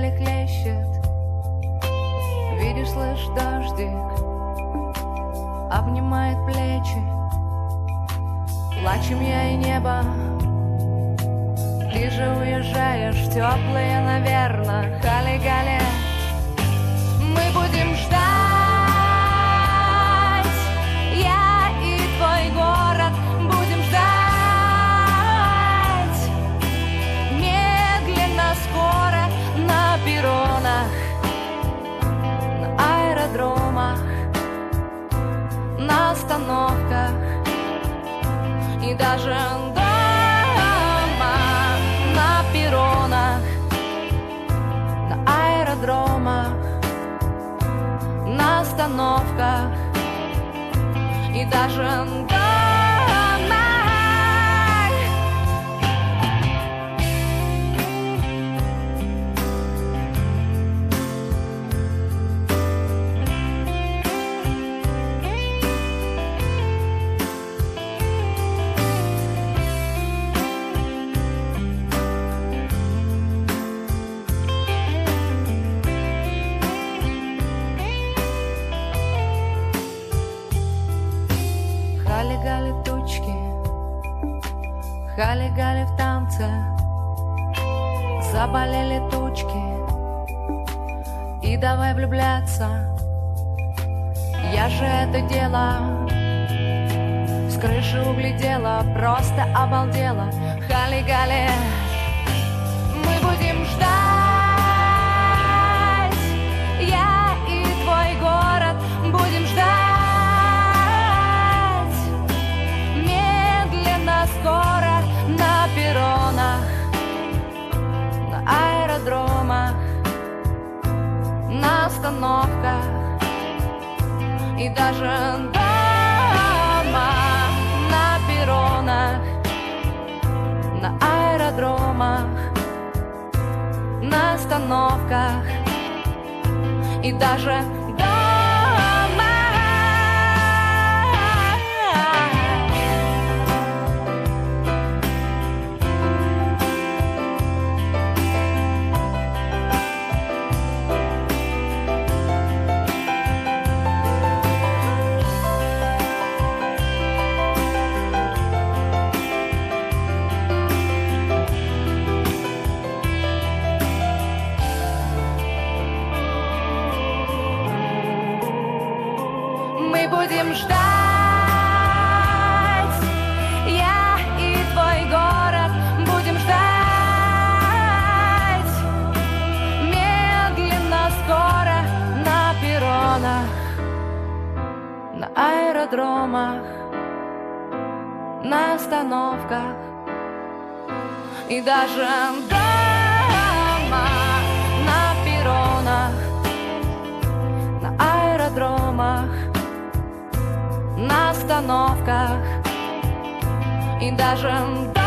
вдали хлещет. Видишь, слышь, дождик обнимает плечи. Плачем я и небо. Ты же уезжаешь, теплые, наверно, хали-гали. Мы будем ждать, я и твой город будем ждать. Медленно, скоро на перронах, на аэродромах, на остановках и даже дома, на перронах, на аэродромах, на остановках и даже дома. Хали-гали тучки, хали-гали в танце, заболели тучки, и давай влюбляться. Я же это дело с крыши углядела, просто обалдела. Хали-гали, мы будем ждать, я и твой город будем ждать. Скоро на перронах, на аэродромах, на остановках и даже дома, на перронах, на аэродромах, на остановках и даже мы будем ждать, я и твой город будем ждать. Медленно, скоро на перронах, на аэродромах, на остановках и даже дома, на перронах, на аэродромах, на остановках и даже